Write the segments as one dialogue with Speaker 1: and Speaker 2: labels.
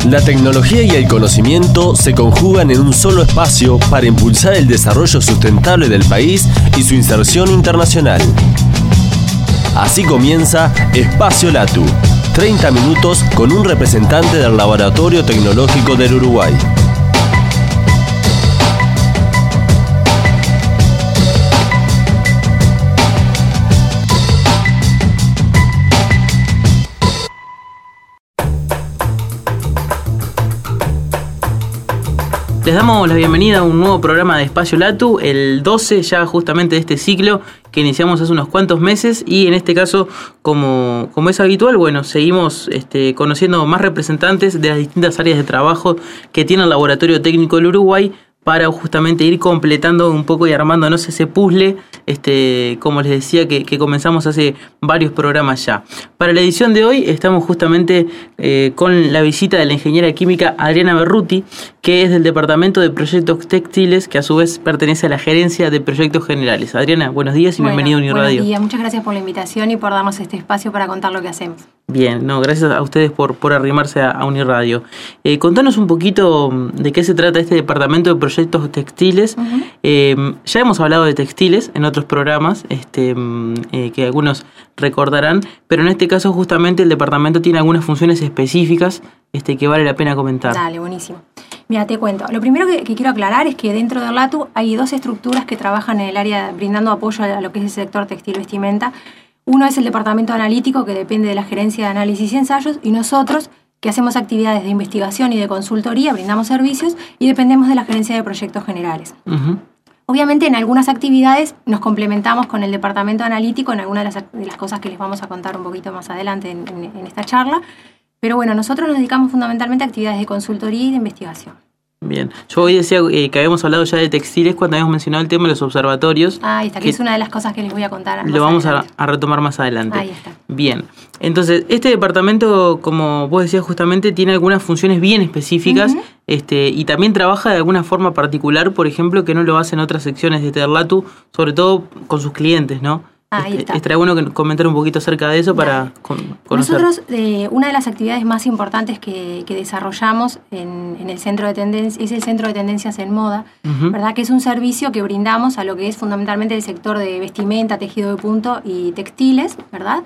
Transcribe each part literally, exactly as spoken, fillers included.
Speaker 1: La tecnología y el conocimiento se conjugan en un solo espacio para impulsar el desarrollo sustentable del país y su inserción internacional. Así comienza Espacio Latu, treinta minutos con un representante del Laboratorio Tecnológico del Uruguay.
Speaker 2: Les damos la bienvenida a un nuevo programa de Espacio Latu, el doce ya justamente de este ciclo que iniciamos hace unos cuantos meses, y en este caso, como, como es habitual, bueno, seguimos este, conociendo más representantes de las distintas áreas de trabajo que tiene el Laboratorio Técnico del Uruguay, para justamente ir completando un poco y armándonos ese puzzle, este, como les decía, que, que comenzamos hace varios programas ya. Para la edición de hoy estamos justamente eh, con la visita de la ingeniera química Adriana Berruti, que es del Departamento de Proyectos Textiles, que a su vez pertenece a la Gerencia de Proyectos Generales. Adriana, buenos días y bueno, bienvenido a Uniradio.
Speaker 3: Buenos días, muchas gracias por la invitación y por darnos este espacio para contar lo que hacemos.
Speaker 2: Bien, no, gracias a ustedes por, por arrimarse a, a Uniradio. Eh, contanos un poquito de qué se trata este Departamento de Proyectos Textiles. Uh-huh. Eh, ya hemos hablado de textiles en otros programas, este, eh, que algunos recordarán, pero en este caso justamente el departamento tiene algunas funciones específicas este, que vale la pena comentar.
Speaker 3: Dale, buenísimo. Mira, te cuento. Lo primero que, que quiero aclarar es que dentro del LATU hay dos estructuras que trabajan en el área brindando apoyo a lo que es el sector textil vestimenta. Uno es el departamento analítico, que depende de la Gerencia de Análisis y Ensayos, y nosotros, que hacemos actividades de investigación y de consultoría, brindamos servicios y dependemos de la Gerencia de Proyectos Generales. Uh-huh. Obviamente, en algunas actividades nos complementamos con el departamento analítico en algunas de las, de las cosas que les vamos a contar un poquito más adelante en, en, en esta charla. Pero bueno, nosotros nos dedicamos fundamentalmente a actividades de consultoría y de investigación.
Speaker 2: Bien, yo hoy decía eh, que habíamos hablado ya de textiles cuando habíamos mencionado el tema de los observatorios.
Speaker 3: Ah, ahí está, que, que es una de las cosas que les voy a contar.
Speaker 2: Lo vamos a, a retomar más adelante.
Speaker 3: Ahí está.
Speaker 2: Bien, entonces este departamento, como vos decías justamente, tiene algunas funciones bien específicas. Uh-huh. este, y también trabaja de alguna forma particular, por ejemplo, que no lo hace en otras secciones de Terlatu, sobre todo con sus clientes, ¿no?
Speaker 3: Ah, ahí está.
Speaker 2: Estaría bueno que comentar un poquito acerca de eso para con, conocer.
Speaker 3: Nosotros, eh, una de las actividades más importantes que, que desarrollamos en, en el centro de tendencias es el Centro de Tendencias en Moda, uh-huh. ¿verdad? Que es un servicio que brindamos a lo que es fundamentalmente el sector de vestimenta, tejido de punto y textiles, ¿verdad?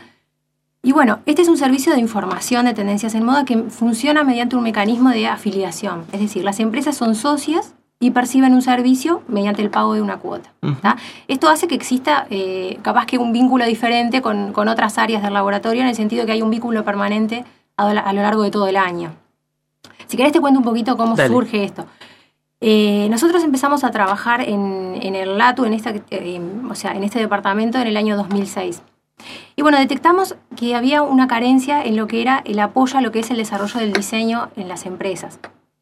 Speaker 3: Y bueno, este es un servicio de información de tendencias en moda que funciona mediante un mecanismo de afiliación. Es decir, las empresas son socias y perciben un servicio mediante el pago de una cuota. Uh-huh. Esto hace que exista eh, capaz que un vínculo diferente con, con otras áreas del laboratorio, en el sentido que hay un vínculo permanente a, a lo largo de todo el año. Si querés te cuento un poquito cómo Dale. surge esto. Eh, nosotros empezamos a trabajar en, en el LATU, en, esta, eh, o sea, en este departamento en el año dos mil seis. Y bueno, detectamos que había una carencia en lo que era el apoyo a lo que es el desarrollo del diseño en las empresas.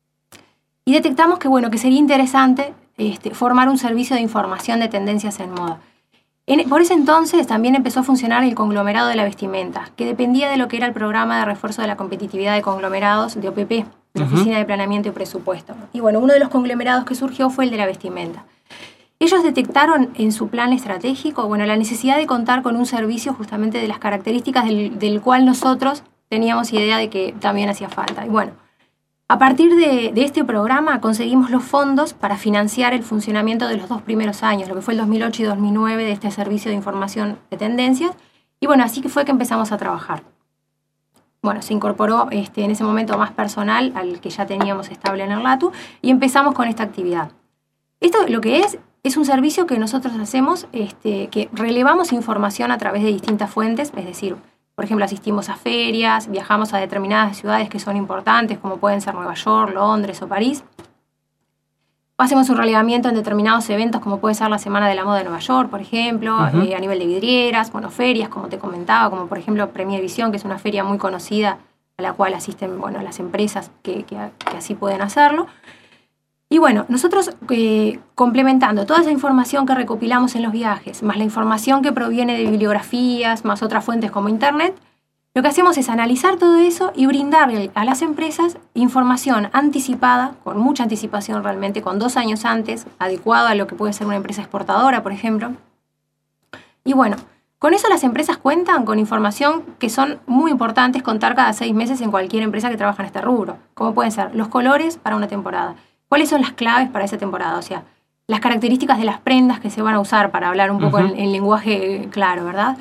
Speaker 3: Y detectamos que, bueno, que sería interesante este, formar un servicio de información de tendencias en moda. En, por ese entonces también empezó a funcionar el conglomerado de la vestimenta, que dependía de lo que era el programa de refuerzo de la competitividad de conglomerados de O P P, de la uh-huh. Oficina de Planeamiento y Presupuesto. Y bueno, uno de los conglomerados que surgió fue el de la vestimenta. Ellos detectaron en su plan estratégico, bueno, la necesidad de contar con un servicio justamente de las características del, del cual nosotros teníamos idea de que también hacía falta. Y bueno, a partir de, de este programa conseguimos los fondos para financiar el funcionamiento de los dos primeros años, lo que fue el dos mil ocho y dos mil nueve de este servicio de información de tendencias. Y bueno, así que fue que empezamos a trabajar. Bueno, se incorporó este, en ese momento más personal al que ya teníamos estable en el LATU y empezamos con esta actividad. Esto lo que es, es un servicio que nosotros hacemos, este, que relevamos información a través de distintas fuentes, es decir, por ejemplo, asistimos a ferias, viajamos a determinadas ciudades que son importantes, como pueden ser Nueva York, Londres o París. Hacemos un relevamiento en determinados eventos, como puede ser la Semana de la Moda de Nueva York, por ejemplo, uh-huh. eh, a nivel de vidrieras, bueno, ferias, como te comentaba, como por ejemplo Premier Visión, que es una feria muy conocida a la cual asisten, bueno, las empresas que, que, que así pueden hacerlo. Y bueno, nosotros eh, complementando toda esa información que recopilamos en los viajes, más la información que proviene de bibliografías, más otras fuentes como Internet, lo que hacemos es analizar todo eso y brindarle a las empresas información anticipada, con mucha anticipación realmente, con dos años antes, adecuado a lo que puede ser una empresa exportadora, por ejemplo. Y bueno, Con eso las empresas cuentan con información que son muy importantes contar cada seis meses en cualquier empresa que trabaja en este rubro. Como pueden ser los colores para una temporada. ¿Cuáles son las claves para esa temporada? O sea, las características de las prendas que se van a usar para hablar un poco uh-huh. en, en lenguaje claro, ¿verdad?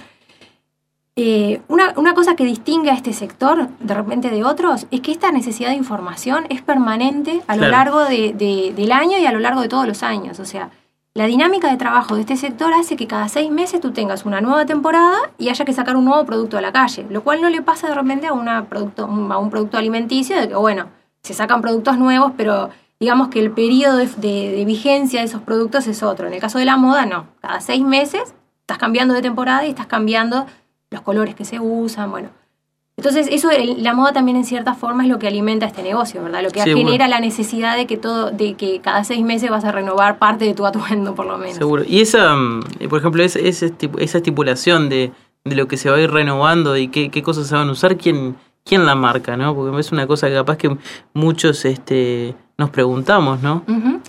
Speaker 3: Eh, una, una cosa que distingue a este sector de repente de otros es que esta necesidad de información es permanente a lo claro. largo de, de, del año y a lo largo de todos los años. O sea, la dinámica de trabajo de este sector hace que cada seis meses tú tengas una nueva temporada y haya que sacar un nuevo producto a la calle, lo cual no le pasa de repente a, una producto, a un producto alimenticio, de que, bueno, se sacan productos nuevos, pero digamos que el periodo de, de, de vigencia de esos productos es otro. En el caso de la moda, no. Cada seis meses estás cambiando de temporada y estás cambiando los colores que se usan, bueno. Entonces, eso, el, la moda también en cierta forma es lo que alimenta este negocio, ¿verdad? Lo que Seguro. genera la necesidad de que todo, de que cada seis meses vas a renovar parte de tu atuendo, por lo menos.
Speaker 2: Seguro. Y esa, por ejemplo, esa, esa estipulación de, de lo que se va a ir renovando y qué, qué cosas se van a usar, ¿quién, quién la marca, no? Porque es una cosa que capaz que muchos este, nos preguntamos, ¿no?
Speaker 3: Uh-huh.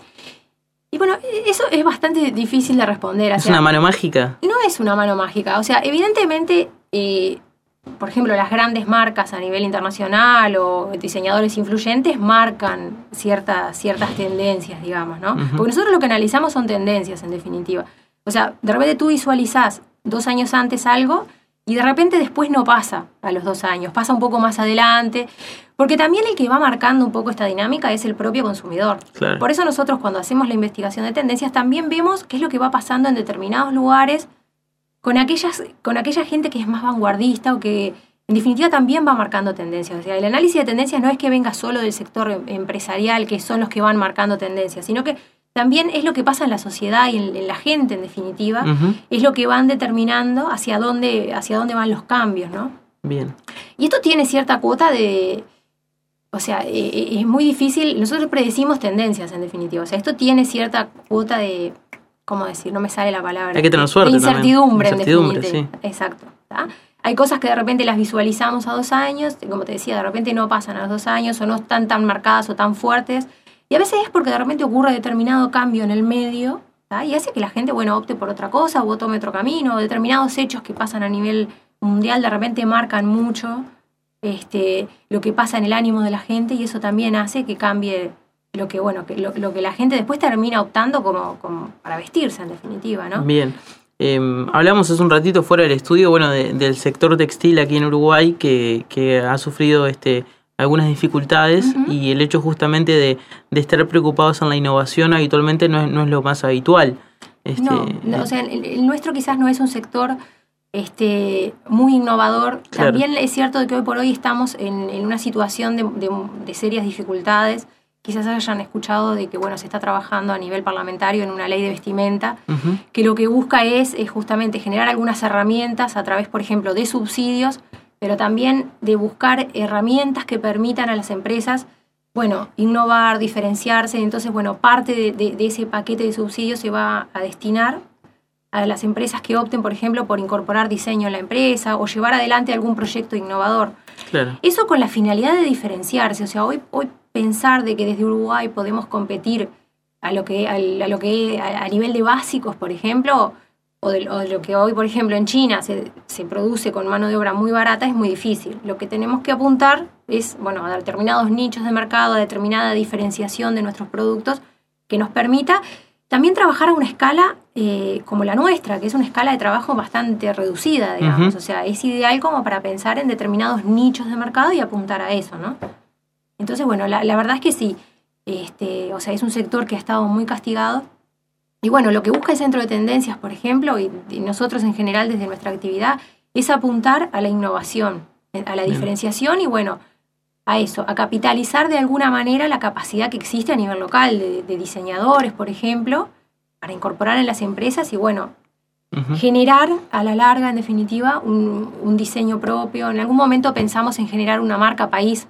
Speaker 3: Y bueno, eso es bastante difícil de responder. O
Speaker 2: ¿Es
Speaker 3: sea,
Speaker 2: una mano mágica?
Speaker 3: No es una mano mágica. O sea, evidentemente, eh, por ejemplo, las grandes marcas a nivel internacional o diseñadores influyentes marcan ciertas, ciertas tendencias, digamos, ¿no? Uh-huh. Porque nosotros lo que analizamos son tendencias, en definitiva. O sea, de repente tú visualizás dos años antes algo y de repente después no pasa a los dos años, pasa un poco más adelante, porque también el que va marcando un poco esta dinámica es el propio consumidor. Claro. Por eso nosotros cuando hacemos la investigación de tendencias también vemos qué es lo que va pasando en determinados lugares con, aquellas, con aquella gente que es más vanguardista o que en definitiva también va marcando tendencias. O sea, el análisis de tendencias no es que venga solo del sector empresarial, que son los que van marcando tendencias, sino que también es lo que pasa en la sociedad y en, en la gente, en definitiva. Uh-huh. Es lo que van determinando hacia dónde, hacia dónde van los cambios, ¿no?
Speaker 2: Bien.
Speaker 3: Y esto tiene cierta cuota de... O sea, eh, es muy difícil. Nosotros predecimos tendencias, en definitiva. O sea, esto tiene cierta cuota de... ¿Cómo decir? No me sale la palabra.
Speaker 2: Hay que tener suerte.
Speaker 3: De incertidumbre,
Speaker 2: también. Incertidumbre,
Speaker 3: en definitiva.
Speaker 2: Sí.
Speaker 3: Exacto. ¿Tá? Hay cosas que de repente las visualizamos a dos años, como te decía, de repente no pasan a los dos años o no están tan marcadas o tan fuertes. Y a veces es porque de repente ocurre determinado cambio en el medio, ¿tá? Y hace que la gente, bueno, opte por otra cosa o tome otro camino, o determinados hechos que pasan a nivel mundial de repente marcan mucho este, lo que pasa en el ánimo de la gente, y eso también hace que cambie lo que, bueno, que lo, lo que la gente después termina optando como, como para vestirse, en definitiva, ¿no?
Speaker 2: Bien. Eh, hablamos hace un ratito fuera del estudio, bueno, de, del sector textil aquí en Uruguay que, que ha sufrido este algunas dificultades, uh-huh. y el hecho justamente de, de estar preocupados en la innovación habitualmente no es, no es lo más habitual. Este,
Speaker 3: no, no, o sea, el, el nuestro quizás no es un sector este, muy innovador. Claro. También es cierto que hoy por hoy estamos en, en una situación de, de, de serias dificultades. Quizás hayan escuchado de que bueno se está trabajando a nivel parlamentario en una ley de vestimenta, uh-huh. que lo que busca es, es justamente generar algunas herramientas a través, por ejemplo, de subsidios, pero también de buscar herramientas que permitan a las empresas, bueno, innovar, diferenciarse. Entonces, bueno, parte de, de, de ese paquete de subsidios se va a destinar a las empresas que opten, por ejemplo, por incorporar diseño en la empresa o llevar adelante algún proyecto innovador.
Speaker 2: Claro.
Speaker 3: Eso con la finalidad de diferenciarse. O sea, hoy, hoy pensar de que desde Uruguay podemos competir a lo que, a, a lo que a, a nivel de básicos, por ejemplo, o de, o de lo que hoy, por ejemplo, en China se, se produce con mano de obra muy barata, es muy difícil. Lo que tenemos que apuntar es, bueno, a determinados nichos de mercado, a determinada diferenciación de nuestros productos que nos permita también trabajar a una escala eh, como la nuestra, que es una escala de trabajo bastante reducida, digamos. Uh-huh. O sea, es ideal como para pensar en determinados nichos de mercado y apuntar a eso, ¿no? Entonces, bueno, la, la verdad es que sí. Este, o sea, es un sector que ha estado muy castigado. Y bueno, lo que busca el Centro de Tendencias, por ejemplo, y, y nosotros en general desde nuestra actividad, es apuntar a la innovación, a la Bien. diferenciación y bueno, a eso, a capitalizar de alguna manera la capacidad que existe a nivel local de, de diseñadores, por ejemplo, para incorporar en las empresas y bueno, uh-huh. generar a la larga, en definitiva, un, un diseño propio. En algún momento pensamos en generar una marca país,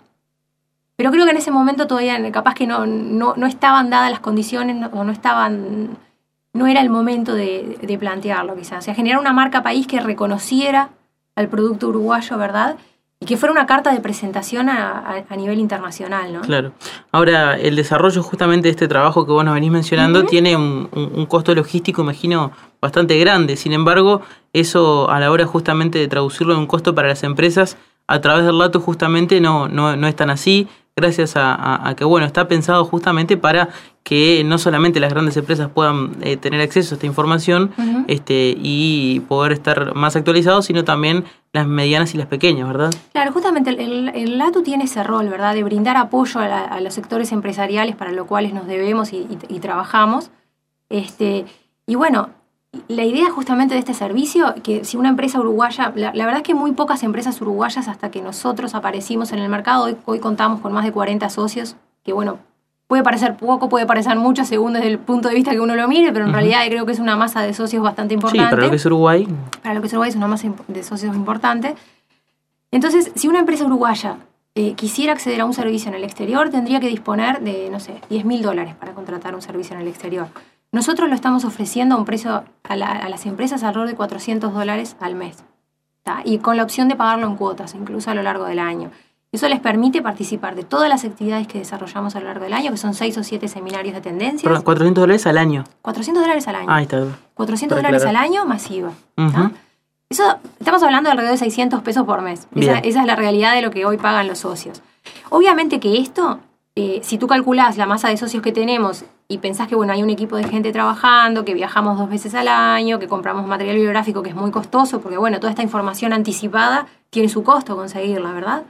Speaker 3: pero creo que en ese momento todavía capaz que no, no, no estaban dadas las condiciones no, o no estaban... no era el momento de, de plantearlo quizás. O sea, generar una marca país que reconociera al producto uruguayo, ¿verdad? y que fuera una carta de presentación a, a, a nivel internacional, ¿no?
Speaker 2: Claro. Ahora, el desarrollo justamente de este trabajo que vos nos venís mencionando uh-huh. tiene un, un, un costo logístico, imagino, bastante grande. Sin embargo, eso a la hora justamente de traducirlo en un costo para las empresas, a través del Latu justamente no, no, no es tan así, gracias a, a, a que, bueno, está pensado justamente para que no solamente las grandes empresas puedan eh, tener acceso a esta información uh-huh. este, y poder estar más actualizados, sino también las medianas y las pequeñas, ¿verdad?
Speaker 3: Claro, justamente el, el, el Latu tiene ese rol, ¿verdad?, de brindar apoyo a, la, a los sectores empresariales para los cuales nos debemos y, y, y trabajamos. Este, y bueno, la idea justamente de este servicio, que si una empresa uruguaya, la, la verdad es que muy pocas empresas uruguayas hasta que nosotros aparecimos en el mercado, hoy, hoy contamos con más de cuarenta socios, que bueno, puede parecer poco, puede parecer mucho según desde el punto de vista que uno lo mire, pero en uh-huh. realidad creo que es una masa de socios bastante importante.
Speaker 2: Sí, para lo que es Uruguay.
Speaker 3: Para lo que es Uruguay es una masa de socios importante. Entonces, si una empresa uruguaya eh, quisiera acceder a un servicio en el exterior, tendría que disponer de, no sé, diez mil dólares para contratar un servicio en el exterior. Nosotros lo estamos ofreciendo a un precio a, la, a las empresas alrededor de cuatrocientos dólares al mes, ¿tá? Y con la opción de pagarlo en cuotas, incluso a lo largo del año. Eso les permite participar de todas las actividades que desarrollamos a lo largo del año, que son seis o siete seminarios de tendencias.
Speaker 2: Perdón, ¿cuatrocientos dólares al año?
Speaker 3: cuatrocientos dólares al año.
Speaker 2: Ah, ahí está.
Speaker 3: cuatrocientos dólares al año masiva.
Speaker 2: Uh-huh.
Speaker 3: Eso, estamos hablando de alrededor de seiscientos pesos por mes. Esa, esa es la realidad de lo que hoy pagan los socios. Obviamente que esto, eh, si tú calculás la masa de socios que tenemos y pensás que bueno, hay un equipo de gente trabajando, que viajamos dos veces al año, que compramos material bibliográfico que es muy costoso, porque bueno, toda esta información anticipada tiene su costo conseguirla, ¿verdad?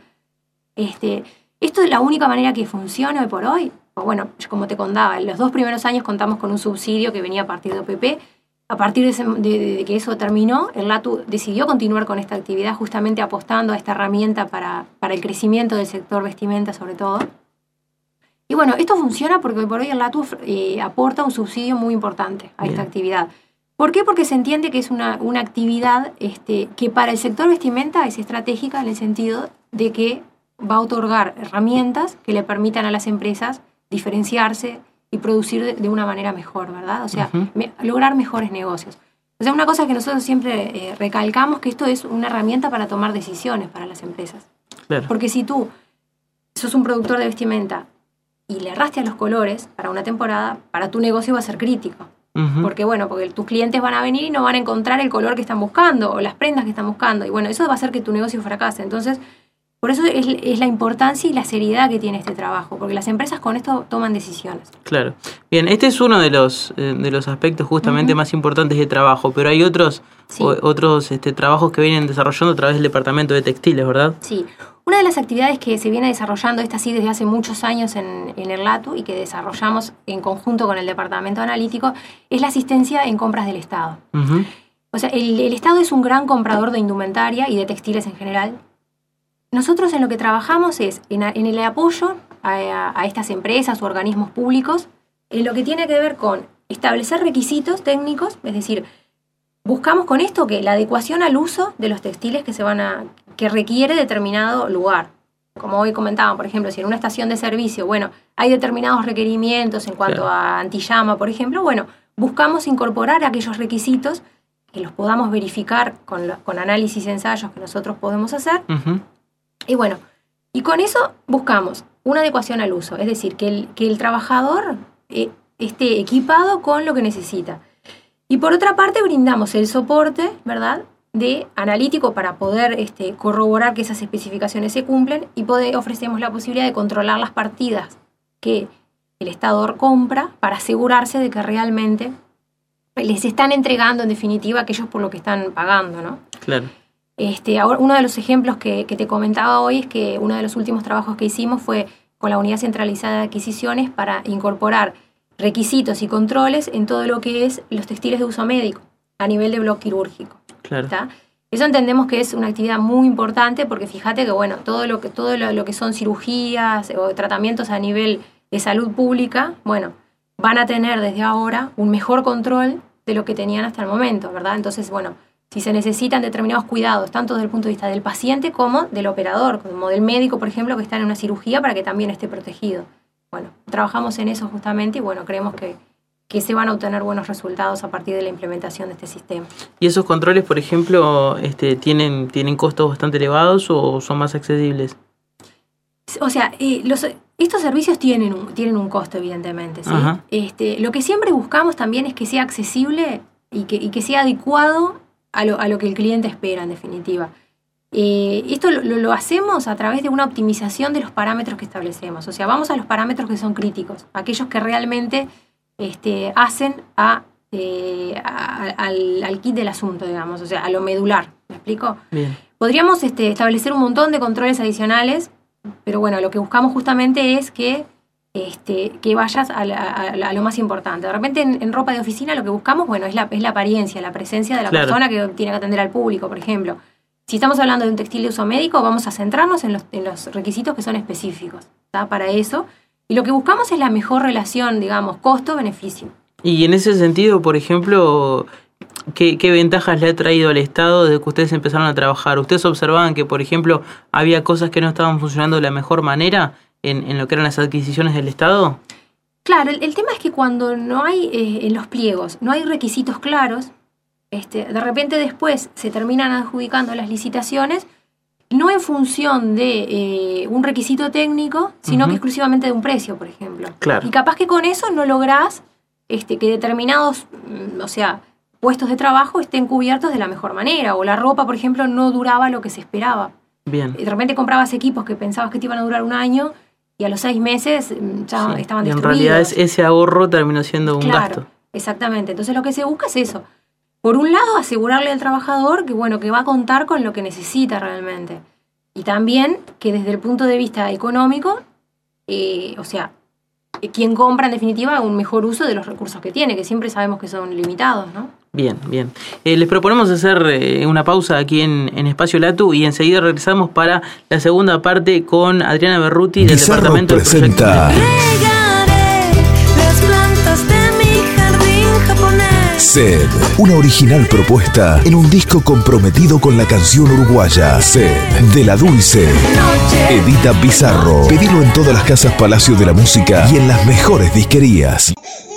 Speaker 3: Este, esto es la única manera que funciona hoy por hoy. O bueno, como te contaba, en los dos primeros años contamos con un subsidio que venía a partir de O P P. A partir de, ese, de, de que eso terminó, el Latu decidió continuar con esta actividad, justamente apostando a esta herramienta para, para el crecimiento del sector vestimenta sobre todo. Y bueno, esto funciona porque hoy por hoy el Latu eh, aporta un subsidio muy importante a Bien. esta actividad. ¿Por qué? Porque se entiende que es una, una actividad este, que para el sector vestimenta es estratégica en el sentido de que va a otorgar herramientas que le permitan a las empresas diferenciarse y producir de, de una manera mejor, ¿verdad? O sea, uh-huh. me, lograr mejores negocios. O sea, una cosa que nosotros siempre eh, recalcamos, que esto es una herramienta para tomar decisiones para las empresas.
Speaker 2: Claro.
Speaker 3: Porque si tú sos un productor de vestimenta y le erraste a los colores para una temporada, para tu negocio va a ser crítico. Uh-huh. Porque, bueno, porque tus clientes van a venir y no van a encontrar el color que están buscando o las prendas que están buscando. Y bueno, eso va a hacer que tu negocio fracase. Entonces, por eso es, es la importancia y la seriedad que tiene este trabajo, porque las empresas con esto toman decisiones.
Speaker 2: Claro. Bien, este es uno de los eh, de los aspectos justamente uh-huh. más importantes de trabajo, pero hay otros sí. o, otros este, trabajos que vienen desarrollando a través del departamento de textiles, ¿verdad?
Speaker 3: Sí. Una de las actividades que se viene desarrollando, esta sí desde hace muchos años en, en el Latu y que desarrollamos en conjunto con el departamento analítico, es la asistencia en compras del Estado. Uh-huh. O sea, el, el Estado es un gran comprador de indumentaria y de textiles en general. Nosotros en lo que trabajamos es en, en el apoyo a, a, a estas empresas o organismos públicos en lo que tiene que ver con establecer requisitos técnicos, es decir, buscamos con esto que la adecuación al uso de los textiles que se van a que requiere determinado lugar. Como hoy comentaban, por ejemplo, si en una estación de servicio, bueno, hay determinados requerimientos en cuanto claro. a antillama, por ejemplo, bueno, buscamos incorporar aquellos requisitos que los podamos verificar con, lo, con análisis y ensayos que nosotros podemos hacer. Uh-huh. Y bueno, y con eso buscamos una adecuación al uso, es decir, que el, que el trabajador eh, esté equipado con lo que necesita. Y por otra parte brindamos el soporte, ¿verdad?, de analítico para poder este, corroborar que esas especificaciones se cumplen y poder, ofrecemos la posibilidad de controlar las partidas que el Estado compra para asegurarse de que realmente les están entregando en definitiva aquellos por lo que están pagando, ¿no?
Speaker 2: Claro.
Speaker 3: Este, ahora, uno de los ejemplos que, que te comentaba hoy es que uno de los últimos trabajos que hicimos fue con la Unidad Centralizada de Adquisiciones para incorporar requisitos y controles en todo lo que es los textiles de uso médico a nivel de bloque quirúrgico.
Speaker 2: Claro.
Speaker 3: ¿Está? Eso entendemos que es una actividad muy importante porque fíjate que bueno, todo lo que, todo lo, lo que son cirugías o tratamientos a nivel de salud pública, bueno, van a tener desde ahora un mejor control de lo que tenían hasta el momento, ¿verdad? Entonces, bueno, si se necesitan determinados cuidados, tanto desde el punto de vista del paciente como del operador, como del médico, por ejemplo, que está en una cirugía para que también esté protegido. Bueno, trabajamos en eso justamente y bueno, creemos que, que se van a obtener buenos resultados a partir de la implementación de este sistema.
Speaker 2: ¿Y esos controles, por ejemplo, este, tienen, tienen costos bastante elevados o son más accesibles?
Speaker 3: O sea, eh, los, estos servicios tienen un, tienen un costo, evidentemente, ¿sí? Este, lo que siempre buscamos también es que sea accesible y que, y que sea adecuado a lo, a lo que el cliente espera, en definitiva. Eh, esto lo, lo hacemos a través de una optimización de los parámetros que establecemos. O sea, vamos a los parámetros que son críticos, aquellos que realmente este, hacen a, eh, a, al, al kit del asunto, digamos, o sea, a lo medular. ¿Me explico? Bien. Podríamos este, establecer un montón de controles adicionales, pero bueno, lo que buscamos justamente es que, este, que vayas a, la, a, a lo más importante. De repente en, en ropa de oficina lo que buscamos, bueno, es la, es la apariencia, la presencia de la claro. persona que tiene que atender al público, por ejemplo. Si estamos hablando de un textil de uso médico, vamos a centrarnos en los, en los requisitos que son específicos, ¿tá? Para eso. Y lo que buscamos es la mejor relación, digamos, costo-beneficio. Y en ese sentido, por ejemplo, ¿qué, qué ventajas le ha traído al Estado desde que ustedes empezaron a trabajar? ¿Ustedes observaban que, por ejemplo, había cosas que no estaban funcionando de la mejor manera en, en lo que eran las adquisiciones del Estado? Claro, el, el tema es que cuando no hay, eh, en los pliegos, no hay requisitos claros, Este, de repente después se terminan adjudicando las licitaciones, no en función de eh, un requisito técnico, sino uh-huh. que exclusivamente de un precio, por ejemplo. Claro. Y capaz que con eso no lográs este, que determinados, o sea, puestos de trabajo estén cubiertos de la mejor manera, o la ropa, por ejemplo, no duraba lo que se esperaba. Bien. De repente comprabas equipos que pensabas que te iban a durar un año y a los seis meses ya sí. estaban destruidos. Y en realidad ese ahorro terminó siendo un claro, gasto. Exactamente. Entonces lo que se busca es eso. Por un lado, asegurarle al trabajador que, bueno, que va a contar con lo que necesita realmente. Y también que desde el punto de vista económico, eh, o sea, quien compra en definitiva un mejor uso de los recursos que tiene, que siempre sabemos que son limitados, ¿no? Bien, bien. Eh, les proponemos hacer eh, una pausa aquí en, en Espacio Latu y enseguida regresamos para la segunda parte con Adriana Berruti del
Speaker 4: Bizarro
Speaker 2: Departamento
Speaker 4: presenta
Speaker 2: de Proyectos.
Speaker 4: Sed, una original propuesta en un disco comprometido con la canción uruguaya. Sed, de La Dulce. Edita Bizarro. Pedilo en todas las casas Palacio de la Música y en las mejores disquerías.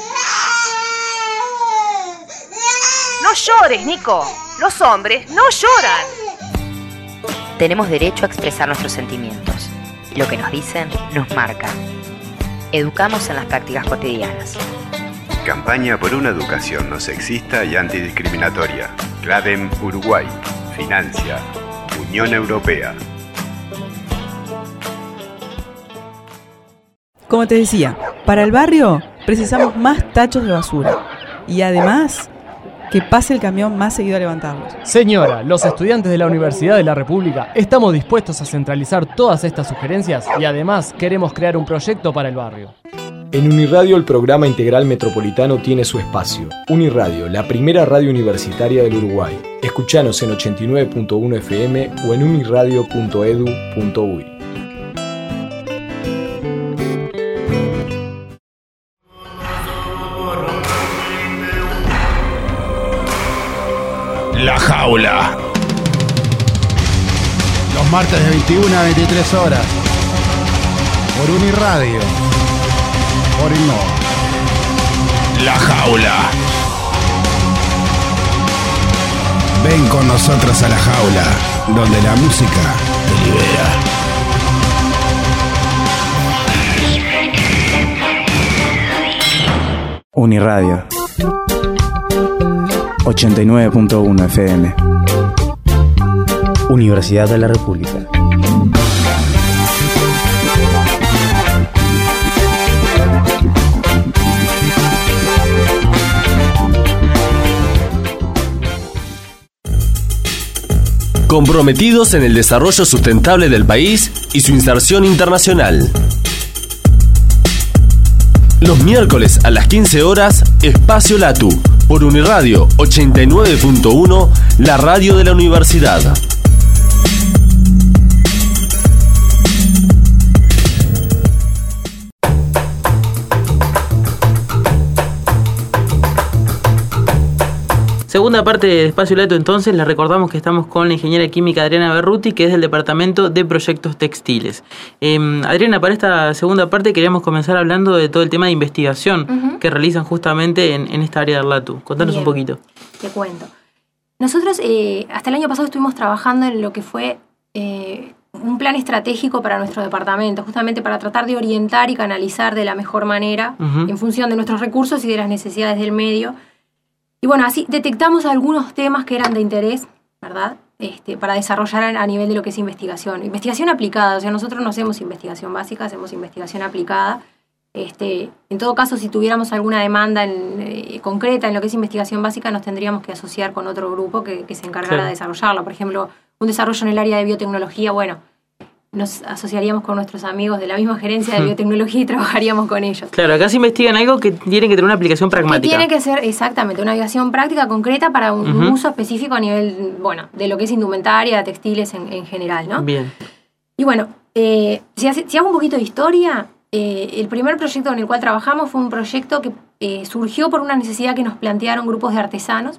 Speaker 5: No llores, Nico. Los hombres no lloran. Tenemos derecho a expresar nuestros sentimientos. Lo que nos dicen nos marca. Educamos en las prácticas cotidianas.
Speaker 6: Campaña por una educación no sexista y antidiscriminatoria. CLADEM Uruguay. Financia. Unión Europea.
Speaker 7: Como te decía, para el barrio precisamos más tachos de basura. Y además, que pase el camión más seguido a levantarlos.
Speaker 8: Señora, los estudiantes de la Universidad de la República estamos dispuestos a centralizar todas estas sugerencias y además queremos crear un proyecto para el barrio.
Speaker 9: En Uniradio el programa integral metropolitano tiene su espacio. Uniradio, la primera radio universitaria del Uruguay. Escuchanos en ochenta y nueve punto uno F M o en uniradio punto edu punto uy.
Speaker 4: La Jaula.
Speaker 10: Los martes de veintiuna a veintitrés horas. Por Uniradio. Por Innova.
Speaker 4: La Jaula.
Speaker 10: Ven con nosotros a La Jaula, donde la música te libera.
Speaker 11: Uniradio ochenta y nueve punto uno F M. Universidad de la República.
Speaker 1: Comprometidos en el desarrollo sustentable del país y su inserción internacional. Los miércoles a las quince horas, Espacio Latu, por Uniradio ochenta y nueve punto uno, la radio de la universidad.
Speaker 2: Segunda parte de Espacio Lato, entonces, les recordamos que estamos con la ingeniera química Adriana Berruti, que es del Departamento de Proyectos Textiles. Eh, Adriana, para esta segunda parte queríamos comenzar hablando de todo el tema de investigación uh-huh. que realizan justamente en, en esta área del Latu. Contanos
Speaker 3: Bien,
Speaker 2: un poquito.
Speaker 3: Te cuento. Nosotros eh, hasta el año pasado estuvimos trabajando en lo que fue eh, un plan estratégico para nuestro departamento, justamente para tratar de orientar y canalizar de la mejor manera uh-huh. en función de nuestros recursos y de las necesidades del medio. Y bueno, así detectamos algunos temas que eran de interés, ¿verdad? Este, para desarrollar a nivel de lo que es investigación. Investigación aplicada, o sea, nosotros no hacemos investigación básica, hacemos investigación aplicada. Este, en todo caso, si tuviéramos alguna demanda en, eh, concreta en lo que es investigación básica, nos tendríamos que asociar con otro grupo que, que se encargara claro. de desarrollarla. Por ejemplo, un desarrollo en el área de biotecnología, bueno, nos asociaríamos con nuestros amigos de la misma gerencia de hmm. biotecnología y trabajaríamos con ellos.
Speaker 2: Claro, acá se investigan algo que tiene que tener una aplicación pragmática.
Speaker 3: Que tiene que ser, exactamente, una aplicación práctica concreta para un, uh-huh. un uso específico a nivel, bueno, de lo que es indumentaria, textiles en, en general, ¿no?
Speaker 2: Bien.
Speaker 3: Y bueno, eh, si, hace, si hago un poquito de historia, eh, el primer proyecto en el cual trabajamos fue un proyecto que eh, surgió por una necesidad que nos plantearon grupos de artesanos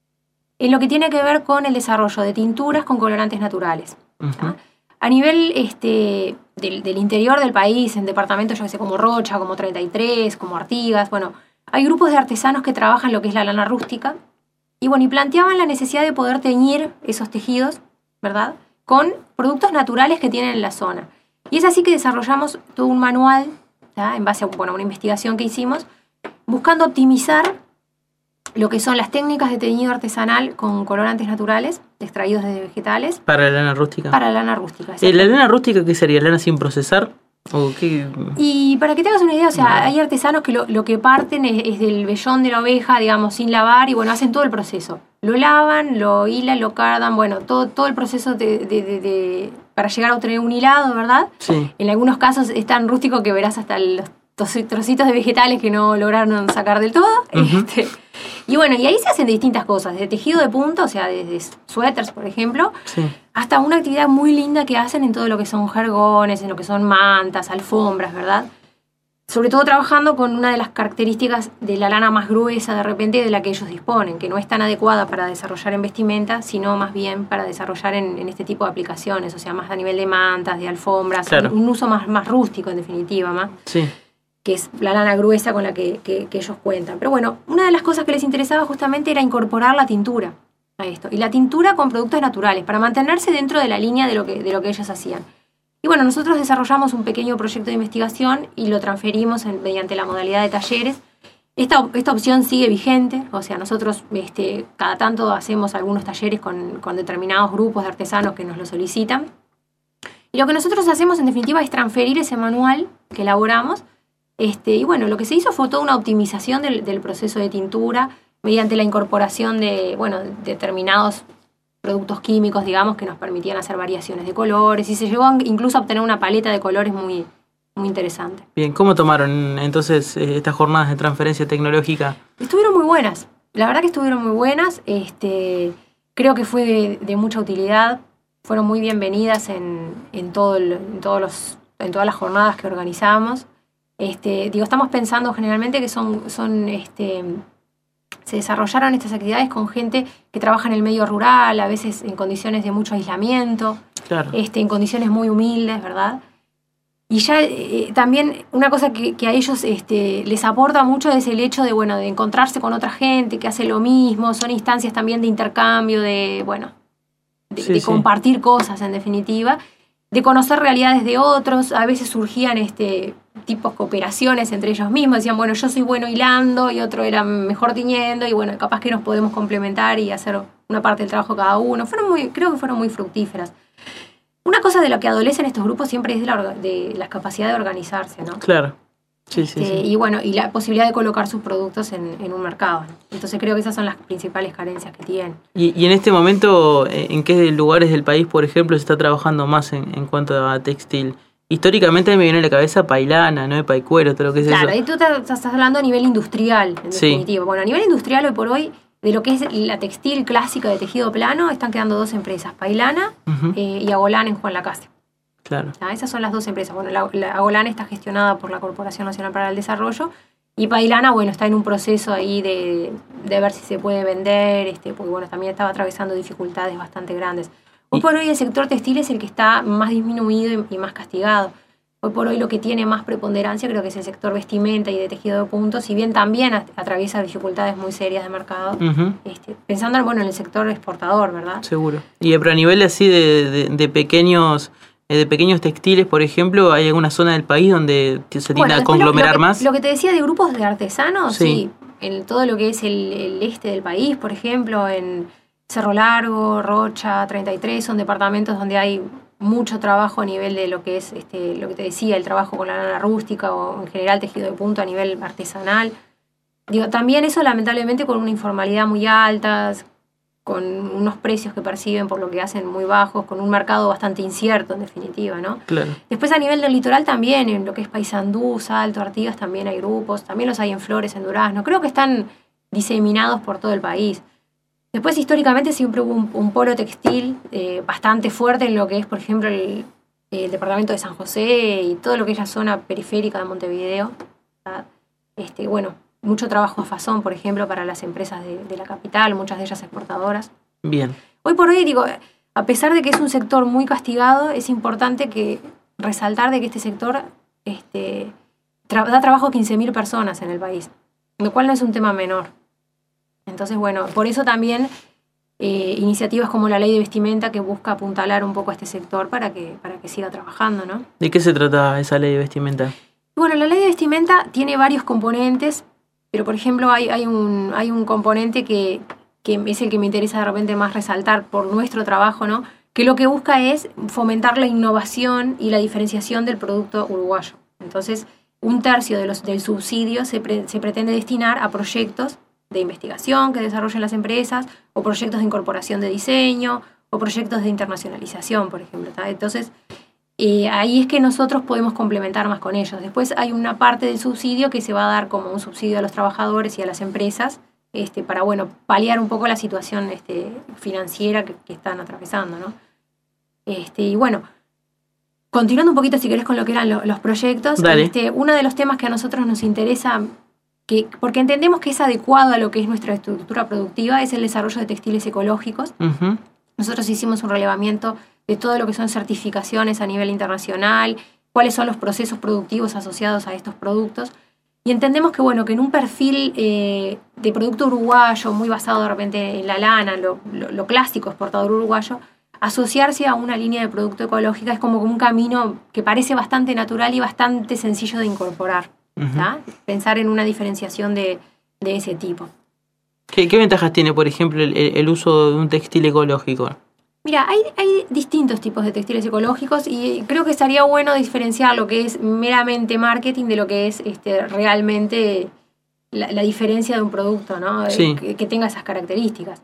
Speaker 3: en lo que tiene que ver con el desarrollo de tinturas con colorantes naturales. Uh-huh. A nivel este, del, del interior del país, en departamentos, yo que sé, como Rocha, como treinta y tres, como Artigas, bueno, hay grupos de artesanos que trabajan lo que es la lana rústica y bueno, y planteaban la necesidad de poder teñir esos tejidos, ¿verdad?, con productos naturales que tienen en la zona. Y es así que desarrollamos todo un manual, ¿tá?, en base a bueno, una investigación que hicimos, buscando optimizar lo que son las técnicas de teñido artesanal con colorantes naturales, extraídos de vegetales.
Speaker 2: ¿Para la lana rústica?
Speaker 3: Para la lana rústica,
Speaker 2: ¿Eh, ¿La lana rústica qué sería? ¿Lana sin procesar? ¿O qué?
Speaker 3: Y para que te hagas una idea, o sea, no. hay artesanos que lo, lo que parten es, es del vellón de la oveja, digamos, sin lavar, y bueno, hacen todo el proceso. Lo lavan, lo hilan, lo cardan, bueno, todo, todo el proceso de, de, de, de, para llegar a obtener un hilado, ¿verdad?
Speaker 2: Sí.
Speaker 3: En algunos casos es tan rústico que verás hasta los trocitos de vegetales que no lograron sacar del todo. Uh-huh. Este, y bueno, y ahí se hacen distintas cosas, desde tejido de punta, o sea, desde suéteres, por ejemplo,
Speaker 2: sí.
Speaker 3: hasta una actividad muy linda que hacen en todo lo que son jergones, en lo que son mantas, alfombras, ¿verdad? Sobre todo trabajando con una de las características de la lana más gruesa de repente de la que ellos disponen, que no es tan adecuada para desarrollar en vestimenta, sino más bien para desarrollar en, en este tipo de aplicaciones, o sea, más a nivel de mantas, de alfombras,
Speaker 2: claro.
Speaker 3: un, un uso más, más rústico en definitiva, más.
Speaker 2: Sí.
Speaker 3: que es la lana gruesa con la que, que, que ellos cuentan. Pero bueno, una de las cosas que les interesaba justamente era incorporar la tintura a esto. Y la tintura con productos naturales, para mantenerse dentro de la línea de lo que, de lo que ellos hacían. Y bueno, nosotros desarrollamos un pequeño proyecto de investigación y lo transferimos en, mediante la modalidad de talleres. Esta, esta opción sigue vigente, o sea, nosotros este, cada tanto hacemos algunos talleres con, con determinados grupos de artesanos que nos lo solicitan. Y lo que nosotros hacemos en definitiva es transferir ese manual que elaboramos. Este, y bueno, lo que se hizo fue toda una optimización del, del proceso de tintura mediante la incorporación de, bueno, determinados productos químicos, digamos, que nos permitían hacer variaciones de colores y se llegó incluso a obtener una paleta de colores muy, muy interesante.
Speaker 2: Bien, ¿cómo tomaron entonces estas jornadas de transferencia tecnológica?
Speaker 3: Estuvieron muy buenas, la verdad que estuvieron muy buenas, este, creo que fue de, de mucha utilidad, fueron muy bienvenidas en, en, todo el, en, todos los, en todas las jornadas que organizamos. Este, digo, estamos pensando generalmente que son, son este, se desarrollaron estas actividades con gente que trabaja en el medio rural, a veces en condiciones de mucho aislamiento,
Speaker 2: claro.
Speaker 3: este, en condiciones muy humildes, ¿verdad? Y ya eh, también una cosa que, que a ellos este, les aporta mucho es el hecho de, bueno, de encontrarse con otra gente que hace lo mismo, son instancias también de intercambio, de, bueno, de,
Speaker 2: sí,
Speaker 3: de
Speaker 2: sí.
Speaker 3: compartir cosas en definitiva, de conocer realidades de otros, a veces surgían este tipos cooperaciones entre ellos mismos, decían, bueno, yo soy bueno hilando y otro era mejor tiñendo y bueno, capaz que nos podemos complementar y hacer una parte del trabajo cada uno. Fueron muy, creo que fueron muy fructíferas. Una cosa de lo que adolecen estos grupos siempre es de la, de la capacidad de organizarse, ¿no?
Speaker 2: Claro. Sí, sí,
Speaker 3: este,
Speaker 2: sí.
Speaker 3: Y bueno, y la posibilidad de colocar sus productos en, en un mercado, ¿no? Entonces creo que esas son las principales carencias que tienen.
Speaker 2: Y, y en este momento, ¿en qué lugares del país, por ejemplo, se está trabajando más en, en cuanto a textil? Históricamente me viene a la cabeza Pailana, ¿no? Paicuero, todo lo que es
Speaker 3: claro,
Speaker 2: eso.
Speaker 3: Claro, ahí tú estás hablando a nivel industrial, en
Speaker 2: sí.
Speaker 3: definitiva. Bueno, a nivel industrial hoy por hoy, de lo que es la textil clásica de tejido plano, están quedando dos empresas, Pailana uh-huh. eh, y Agolán en Juan Lacase.
Speaker 2: Claro.
Speaker 3: ¿Ah? Esas son las dos empresas. Bueno, la, la Agolán está gestionada por la Corporación Nacional para el Desarrollo Y Pailana, bueno, está en un proceso ahí de, de ver si se puede vender, este, porque bueno, también estaba atravesando dificultades bastante grandes. Hoy por hoy el sector textil es el que está más disminuido y, y más castigado. Hoy por hoy lo que tiene más preponderancia creo que es el sector vestimenta y de tejido de punto, si bien también atraviesa dificultades muy serias de mercado, uh-huh. este, pensando bueno, en el sector exportador, ¿verdad?
Speaker 2: Seguro. Y pero a nivel así de, de, de pequeños de pequeños textiles, por ejemplo, ¿hay alguna zona del país donde se tiende bueno, a conglomerar
Speaker 3: lo, lo que,
Speaker 2: más?
Speaker 3: Lo que te decía de grupos de artesanos, sí, sí en todo lo que es el, el este del país, por ejemplo, en Cerro Largo, Rocha, treinta y tres, son departamentos donde hay mucho trabajo a nivel de lo que es, este, lo que te decía, el trabajo con la lana rústica o en general tejido de punto a nivel artesanal. Digo, también eso lamentablemente con una informalidad muy alta, con unos precios que perciben por lo que hacen muy bajos, con un mercado bastante incierto en definitiva, ¿no?
Speaker 2: Claro.
Speaker 3: Después a nivel del litoral también, en lo que es Paysandú, Salto, Artigas también hay grupos, también los hay en Flores, en Durazno, creo que están diseminados por todo el país. Después históricamente siempre hubo un, un polo textil eh, bastante fuerte en lo que es, por ejemplo, el, el departamento de San José y todo lo que es la zona periférica de Montevideo. Este, bueno, mucho trabajo a fazón, por ejemplo, para las empresas de, de la capital, muchas de ellas exportadoras.
Speaker 2: Bien.
Speaker 3: Hoy por hoy, digo, a pesar de que es un sector muy castigado, es importante que resaltar de que este sector este, tra- da trabajo a quince mil personas en el país, lo cual no es un tema menor. Entonces, bueno, por eso también eh, iniciativas como la Ley de Vestimenta que busca apuntalar un poco a este sector para que, para que siga trabajando, ¿no?
Speaker 2: ¿De qué se trata esa Ley de Vestimenta?
Speaker 3: Bueno, la Ley de Vestimenta tiene varios componentes, pero por ejemplo hay, hay, un, hay un componente que, que es el que me interesa de repente más resaltar por nuestro trabajo, ¿no? Que lo que busca es fomentar la innovación y la diferenciación del producto uruguayo. Entonces, un tercio de los, del subsidio se, pre, se pretende destinar a proyectos de investigación que desarrollen las empresas, o proyectos de incorporación de diseño, o proyectos de internacionalización, por ejemplo. ¿tá? Entonces, eh, ahí es que nosotros podemos complementar más con ellos. Después hay una parte del subsidio que se va a dar como un subsidio a los trabajadores y a las empresas, este, para, bueno, paliar un poco la situación este, financiera que, que están atravesando, ¿no? Este, y bueno, continuando un poquito, si querés, con lo que eran lo, los proyectos, este, uno de los temas que a nosotros nos interesa, que, porque entendemos que es adecuado a lo que es nuestra estructura productiva, es el desarrollo de textiles ecológicos. Uh-huh. Nosotros hicimos un relevamiento de todo lo que son certificaciones a nivel internacional, cuáles son los procesos productivos asociados a estos productos, y entendemos que, bueno, que en un perfil eh, de producto uruguayo, muy basado de repente en la lana, lo, lo, lo clásico exportador uruguayo, asociarse a una línea de producto ecológica es como un camino que parece bastante natural y bastante sencillo de incorporar. Uh-huh. Pensar en una diferenciación de, de ese tipo.
Speaker 2: ¿Qué, qué ventajas tiene, por ejemplo, el, el uso de un textil ecológico?
Speaker 3: Mira, hay, hay distintos tipos de textiles ecológicos y creo que estaría bueno diferenciar lo que es meramente marketing de lo que es este, realmente la, la diferencia de un producto, ¿no?
Speaker 2: Sí.
Speaker 3: Que, que tenga esas características.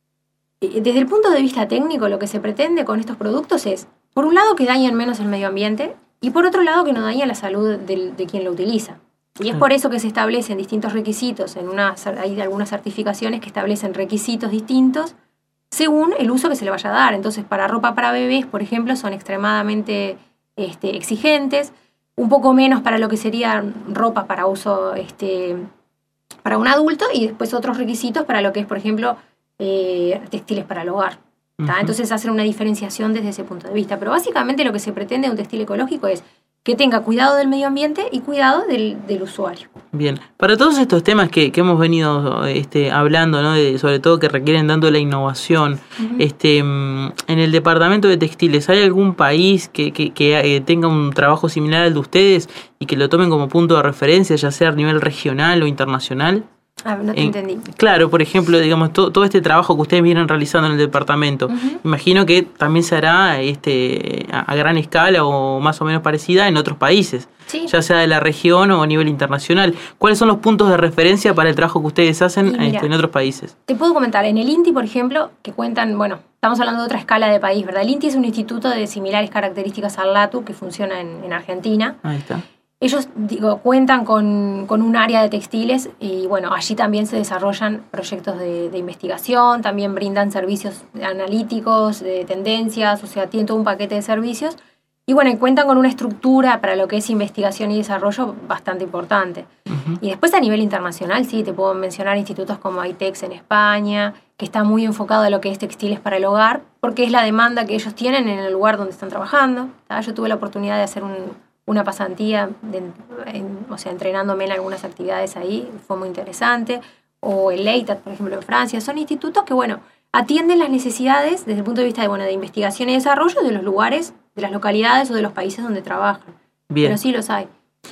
Speaker 3: Desde el punto de vista técnico, lo que se pretende con estos productos es, por un lado, que dañen menos el medio ambiente y por otro lado, que no dañen la salud de, de quien lo utiliza. Y es por eso que se establecen distintos requisitos, en una, hay algunas certificaciones que establecen requisitos distintos según el uso que se le vaya a dar. Entonces, para ropa para bebés, por ejemplo, son extremadamente este, exigentes, un poco menos para lo que sería ropa para uso este, para un adulto, y después otros requisitos para lo que es, por ejemplo, Eh, textiles para el hogar. Uh-huh. Entonces hacer una diferenciación desde ese punto de vista. Pero básicamente lo que se pretende de un textil ecológico es que tenga cuidado del medio ambiente y cuidado del, del usuario.
Speaker 2: Bien, para todos estos temas que, que hemos venido este, hablando, ¿no? De, sobre todo que requieren tanto la innovación, uh-huh. este, en el departamento de textiles, ¿hay algún país que, que, que eh, tenga un trabajo similar al de ustedes y que lo tomen como punto de referencia, ya sea a nivel regional o internacional?
Speaker 3: Ah, no te en, entendí.
Speaker 2: Claro, por ejemplo, digamos, todo, todo este trabajo que ustedes vienen realizando en el departamento, uh-huh. imagino que también se hará este, a, a gran escala o más o menos parecida en otros países, sí. ya sea de la región o a nivel internacional. ¿Cuáles son los puntos de referencia para el trabajo que ustedes hacen mira, este, en otros países?
Speaker 3: Te puedo comentar, en el INTI, por ejemplo, que cuentan, bueno, estamos hablando de otra escala de país, ¿verdad? El INTI es un instituto de similares características al LATU que funciona en, en Argentina.
Speaker 2: Ahí está.
Speaker 3: Ellos digo, cuentan con, con un área de textiles y bueno, allí también se desarrollan proyectos de, de investigación, también brindan servicios analíticos, de tendencias, o sea, tienen todo un paquete de servicios. Y bueno, y cuentan con una estructura para lo que es investigación y desarrollo bastante importante. Uh-huh. Uh-huh. Y después a nivel internacional, sí, te puedo mencionar institutos como ITEX en España, que está muy enfocado a lo que es textiles para el hogar, porque es la demanda que ellos tienen en el lugar donde están trabajando. ¿tá? Yo tuve la oportunidad de hacer un, una pasantía, de, en, o sea, entrenándome en algunas actividades ahí, fue muy interesante. O el EITAT, por ejemplo, en Francia. Son institutos que, bueno, atienden las necesidades desde el punto de vista de, bueno, de investigación y desarrollo de los lugares, de las localidades o de los países donde trabajan.
Speaker 2: Bien.
Speaker 3: Pero sí los hay.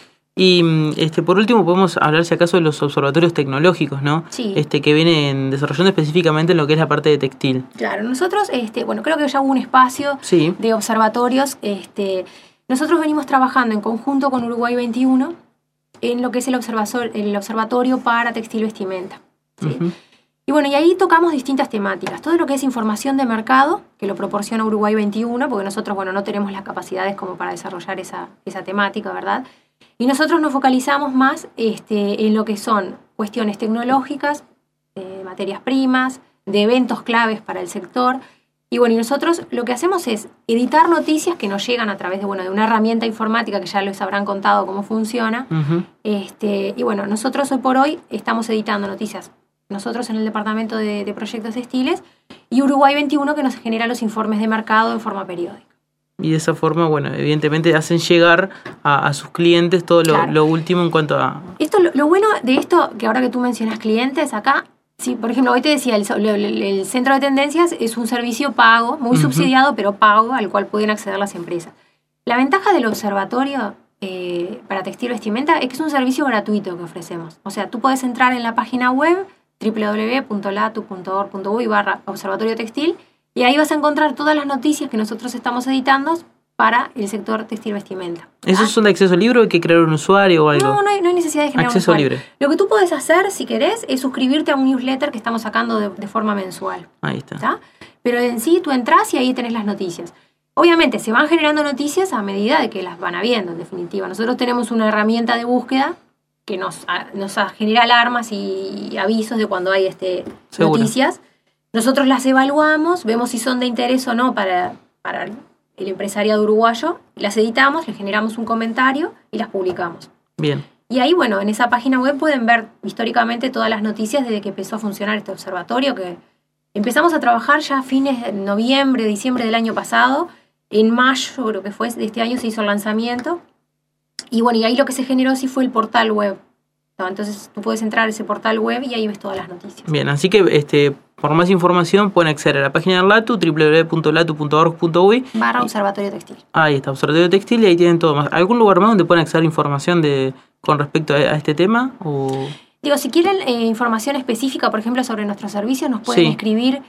Speaker 2: Y este, por último podemos hablar si acaso de los observatorios tecnológicos, ¿no?
Speaker 3: Sí.
Speaker 2: Este, que vienen desarrollando específicamente en lo que es la parte de textil.
Speaker 3: Claro, nosotros, este, bueno, creo que ya hubo un espacio
Speaker 2: sí.
Speaker 3: de observatorios. Este, nosotros venimos trabajando en conjunto con Uruguay veintiuno en lo que es el observatorio, el observatorio para textil vestimenta. ¿sí? Uh-huh. Y bueno, y ahí tocamos distintas temáticas. Todo lo que es información de mercado, que lo proporciona Uruguay veintiuno, porque nosotros, bueno, no tenemos las capacidades como para desarrollar esa, esa temática, ¿verdad? Y nosotros nos focalizamos más este, en lo que son cuestiones tecnológicas, de materias primas, de eventos claves para el sector. Y bueno, y nosotros lo que hacemos es editar noticias que nos llegan a través de, bueno, de una herramienta informática que ya les habrán contado cómo funciona.
Speaker 2: Uh-huh.
Speaker 3: Este, y bueno, nosotros hoy por hoy estamos editando noticias. Nosotros en el departamento de, de proyectos textiles y Uruguay veintiuno que nos genera los informes de mercado en forma periódica.
Speaker 2: Y de esa forma, bueno, evidentemente hacen llegar a, a sus clientes todo lo,
Speaker 3: claro.
Speaker 2: lo último en cuanto a...
Speaker 3: Esto, lo, lo bueno de esto, que ahora que tú mencionas clientes, acá, sí, por ejemplo, hoy te decía, el, el, el Centro de Tendencias es un servicio pago, muy uh-huh. subsidiado, pero pago, al cual pueden acceder las empresas. La ventaja del observatorio eh, para textil vestimenta es que es un servicio gratuito que ofrecemos. O sea, tú puedes entrar en la página web doble u doble u doble u punto latu punto org punto uy barra observatorio textil y ahí vas a encontrar todas las noticias que nosotros estamos editando para el sector textil vestimenta.
Speaker 2: ¿Eso es un acceso libre o hay que crear un usuario o algo?
Speaker 3: No, no hay, no hay necesidad de generar
Speaker 2: acceso
Speaker 3: un usuario.
Speaker 2: Libre.
Speaker 3: Lo que tú puedes hacer, si querés, es suscribirte a un newsletter que estamos sacando de, de forma mensual.
Speaker 2: Ahí está.
Speaker 3: ¿tá? Pero en sí, tú entras y ahí tenés las noticias. Obviamente, se van generando noticias a medida de que las van habiendo, en definitiva. Nosotros tenemos una herramienta de búsqueda que nos, nos genera alarmas y avisos de cuando hay este, noticias. Nosotros las evaluamos, vemos si son de interés o no para, para el empresariado uruguayo, las editamos, le generamos un comentario y las publicamos.
Speaker 2: Bien.
Speaker 3: Y ahí, bueno, en esa página web pueden ver históricamente todas las noticias desde que empezó a funcionar este observatorio, que empezamos a trabajar ya a fines de noviembre, diciembre del año pasado. En mayo, creo que fue, de este año se hizo el lanzamiento. Y bueno, y ahí lo que se generó sí fue el portal web. Entonces tú puedes entrar a ese portal web y ahí ves todas las noticias.
Speaker 2: Bien, así que este, por más información pueden acceder a la página del LATU, doble u doble u doble u punto latu punto org punto uy.
Speaker 3: Barra Observatorio Textil.
Speaker 2: Ahí está, Observatorio Textil, y ahí tienen todo más. ¿Algún lugar más donde pueden acceder a información de, con respecto a, a este tema? O...
Speaker 3: Digo, si quieren eh, información específica, por ejemplo, sobre nuestros servicios, nos pueden sí. escribir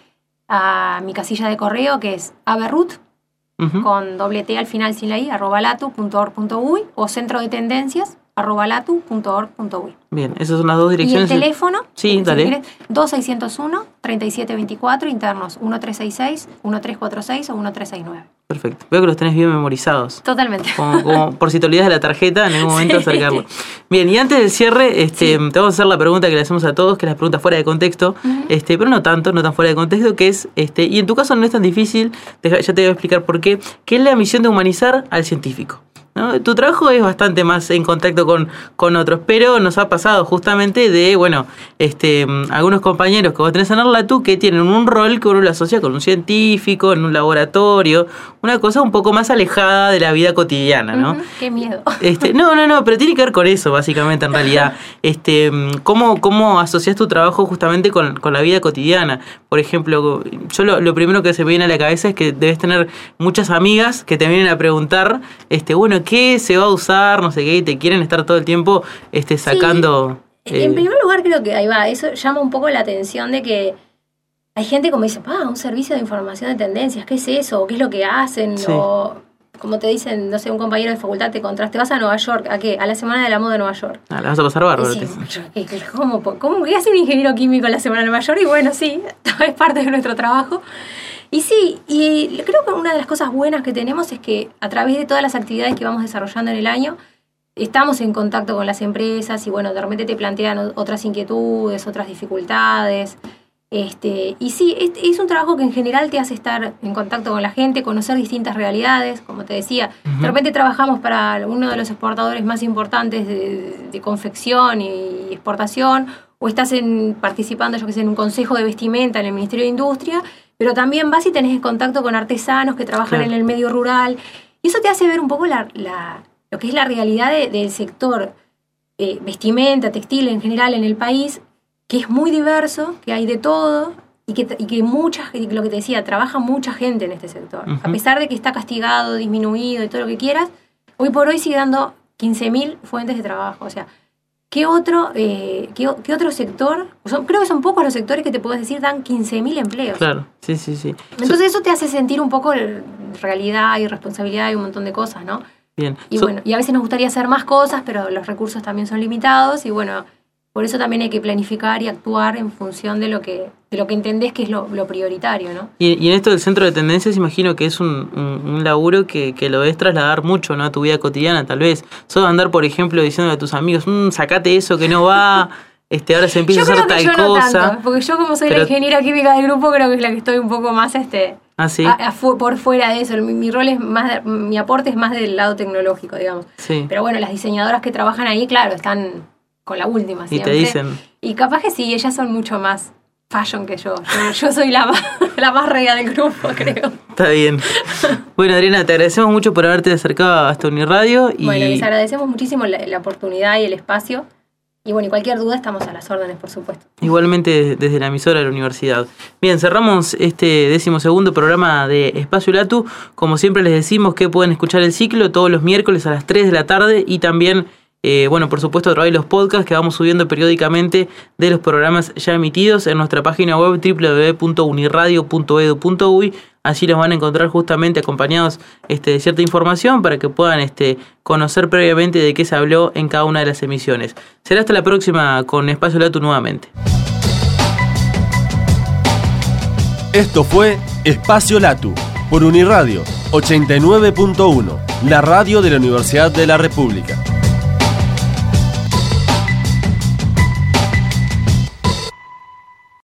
Speaker 3: a mi casilla de correo, que es aberrut, uh-huh. con doble T al final sin la I, arroba latu punto org punto uy, o centro de tendencias, arroba latu punto org punto uy.
Speaker 2: Bien, esas son las dos direcciones.
Speaker 3: Y el teléfono,
Speaker 2: sí, si dale.
Speaker 3: Quieres, dos seis cero uno, treinta y siete veinticuatro, internos uno tres seis seis, uno tres cuatro seis o uno tres seis nueve.
Speaker 2: Perfecto. Veo que los tenés bien memorizados.
Speaker 3: Totalmente.
Speaker 2: Como, como por si te olvidas de la tarjeta, en algún momento sí. acercarlo. Bien, y antes del cierre, este, sí. te vamos a hacer la pregunta que le hacemos a todos, que es la pregunta fuera de contexto, uh-huh. este, pero no tanto, no tan fuera de contexto, que es, este, y en tu caso no es tan difícil, ya te voy a explicar por qué, que es la misión de humanizar al científico. ¿no? Tu trabajo es bastante más en contacto con, con otros, pero nos ha pasado justamente de, bueno, este, algunos compañeros que vos tenés en el LATU que tienen un rol que uno lo asocia con un científico, en un laboratorio, una cosa un poco más alejada de la vida cotidiana, ¿no?
Speaker 3: Uh-huh, qué miedo.
Speaker 2: Este, no, no, no, pero tiene que ver con eso, básicamente, en realidad. Este, ¿cómo, cómo asocias tu trabajo justamente con, con la vida cotidiana? Por ejemplo, yo lo, lo primero que se me viene a la cabeza es que debes tener muchas amigas que te vienen a preguntar, este, bueno, ¿qué se va a usar? No sé qué, y te quieren estar todo el tiempo este, sacando...
Speaker 3: Sí. Eh... En primer lugar, creo que ahí va, eso llama un poco la atención de que hay gente como dice, ah, un servicio de información de tendencias, ¿qué es eso? ¿Qué es lo que hacen?
Speaker 2: Sí.
Speaker 3: O como te dicen, no sé, un compañero de facultad te contraste, vas a Nueva York, ¿a qué? A la Semana de la Moda de Nueva York.
Speaker 2: Ah, la vas a pasar bárbaro.
Speaker 3: Sí, ¿cómo, ¿Cómo que hace un ingeniero químico en la Semana de Nueva York? Y bueno, sí, es parte de nuestro trabajo. Y sí, y creo que una de las cosas buenas que tenemos es que a través de todas las actividades que vamos desarrollando en el año, estamos en contacto con las empresas y bueno, de repente te plantean otras inquietudes, otras dificultades. Este, y sí, es, es un trabajo que en general te hace estar en contacto con la gente, conocer distintas realidades, como te decía. Uh-huh. De repente trabajamos para uno de los exportadores más importantes de, de confección y exportación, o estás en, participando, yo que sé, en un consejo de vestimenta en el Ministerio de Industria, pero también vas y tenés contacto con artesanos que trabajan claro. en el medio rural. Y eso te hace ver un poco la, la, lo que es la realidad de, del sector eh, vestimenta, textil en general en el país, que es muy diverso, que hay de todo y que, y que mucha, lo que te decía, trabaja mucha gente en este sector. Uh-huh. A pesar de que está castigado, disminuido y todo lo que quieras, hoy por hoy sigue dando quince mil fuentes de trabajo. O sea, ¿qué otro, eh, qué, qué otro sector? Son, creo que son pocos los sectores que te puedes decir dan quince mil empleos.
Speaker 2: Claro, sí, sí, sí.
Speaker 3: Entonces eso te hace sentir un poco realidad y responsabilidad y un montón de cosas, ¿no?
Speaker 2: Bien.
Speaker 3: Y so- bueno, y a veces nos gustaría hacer más cosas, pero los recursos también son limitados y bueno... Por eso también hay que planificar y actuar en función de lo que de lo que entendés que es lo, lo prioritario, ¿no?
Speaker 2: Y, y en esto del centro de tendencias, imagino que es un, un, un laburo que, que lo debes trasladar mucho, ¿no? A tu vida cotidiana, tal vez. Sos andar, por ejemplo, diciéndole a tus amigos, mmm, sacate eso que no va, este ahora se empieza
Speaker 3: yo
Speaker 2: a hacer tal
Speaker 3: yo
Speaker 2: cosa.
Speaker 3: No tanto, porque yo como soy
Speaker 2: pero...
Speaker 3: la ingeniera química del grupo, creo que es la que estoy un poco más este
Speaker 2: ¿Ah, sí?
Speaker 3: a, a, por fuera de eso. Mi, mi rol es más, de, mi aporte es más del lado tecnológico, digamos.
Speaker 2: Sí.
Speaker 3: Pero bueno, las diseñadoras que trabajan ahí, claro, están con la última siempre.
Speaker 2: Y te dicen...
Speaker 3: Y capaz que sí, ellas son mucho más fashion que yo. Yo, yo soy la más, la más rega del grupo, creo.
Speaker 2: Está bien. Bueno, Adriana, te agradecemos mucho por haberte acercado hasta Uniradio. Y...
Speaker 3: Bueno, les agradecemos muchísimo la, la oportunidad y el espacio. Y bueno, y cualquier duda estamos a las órdenes, por supuesto.
Speaker 2: Igualmente desde la emisora de la universidad. Bien, cerramos este decimosegundo programa de Espacio Latu. Como siempre les decimos que pueden escuchar el ciclo todos los miércoles a las tres de la tarde y también... Eh, bueno, por supuesto, a través de los podcasts que vamos subiendo periódicamente de los programas ya emitidos en nuestra página web doble u doble u doble u punto uniradio punto edu punto uy. Allí los van a encontrar justamente acompañados este, de cierta información para que puedan este, conocer previamente de qué se habló en cada una de las emisiones. Será hasta la próxima con Espacio Latu nuevamente.
Speaker 1: Esto fue Espacio Latu por Uniradio ochenta y nueve punto uno, la radio de la Universidad de la República.